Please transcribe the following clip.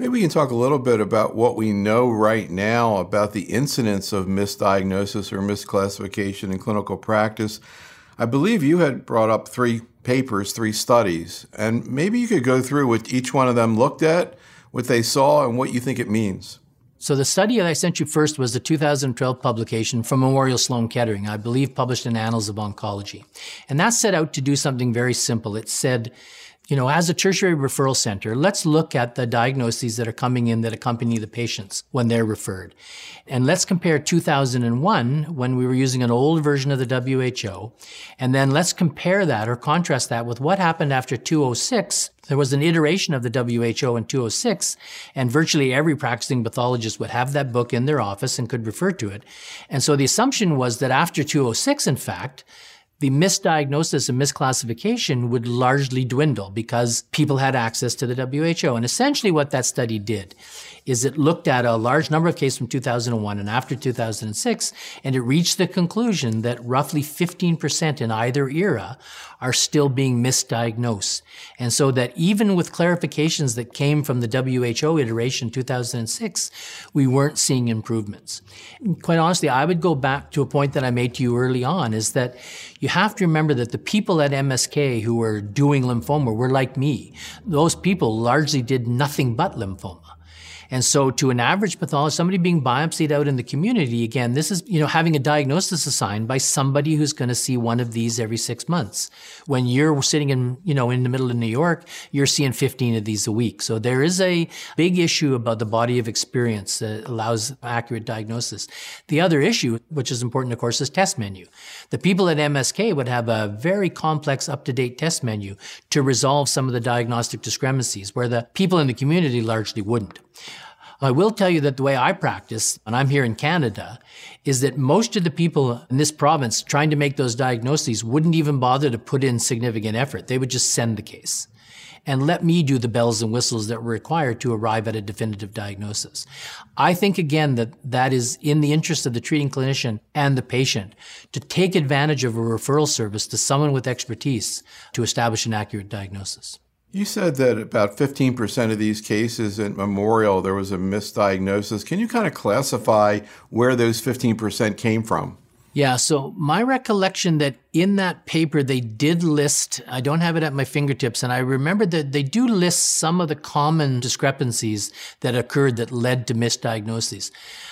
Maybe we can talk a little bit about what we know right now about the incidence of misdiagnosis or misclassification in clinical practice. I believe you had brought up 3 papers, 3 studies, and maybe you could go through what each one of them looked at, what they saw, and what you think it means. So the study that I sent you first was the 2012 publication from Memorial Sloan Kettering, I believe published in Annals of Oncology. And that set out to do something very simple. It said, as a tertiary referral center, let's look at the diagnoses that are coming in that accompany the patients when they're referred. And let's compare 2001, when we were using an old version of the WHO, and then let's compare that or contrast that with what happened after 2006. There was an iteration of the WHO in 2006, and virtually every practicing pathologist would have that book in their office and could refer to it. And so the assumption was that after 2006, in fact, the misdiagnosis and misclassification would largely dwindle because people had access to the WHO. And essentially what that study did is it looked at a large number of cases from 2001 and after 2006, and it reached the conclusion that roughly 15% in either era are still being misdiagnosed. And so that even with clarifications that came from the WHO iteration 2006, we weren't seeing improvements. Quite honestly, I would go back to a point that I made to you early on, is that you have to remember that the people at MSK who were doing lymphoma were like me. Those people largely did nothing but lymphoma. And so to an average pathologist, somebody being biopsied out in the community, again, this is, having a diagnosis assigned by somebody who's going to see one of these every 6 months. When you're sitting in the middle of New York, you're seeing 15 of these a week. So there is a big issue about the body of experience that allows accurate diagnosis. The other issue, which is important, of course, is test menu. The people at MSK would have a very complex, up-to-date test menu to resolve some of the diagnostic discrepancies, where the people in the community largely wouldn't. I will tell you that the way I practice, and I'm here in Canada, is that most of the people in this province trying to make those diagnoses wouldn't even bother to put in significant effort. They would just send the case and let me do the bells and whistles that were required to arrive at a definitive diagnosis. I think, again, that is in the interest of the treating clinician and the patient to take advantage of a referral service to someone with expertise to establish an accurate diagnosis. You said that about 15% of these cases at Memorial, there was a misdiagnosis. Can you kind of classify where those 15% came from? Yeah, so my recollection that in that paper they did list, I don't have it at my fingertips, and I remember that they do list some of the common discrepancies that occurred that led to misdiagnoses.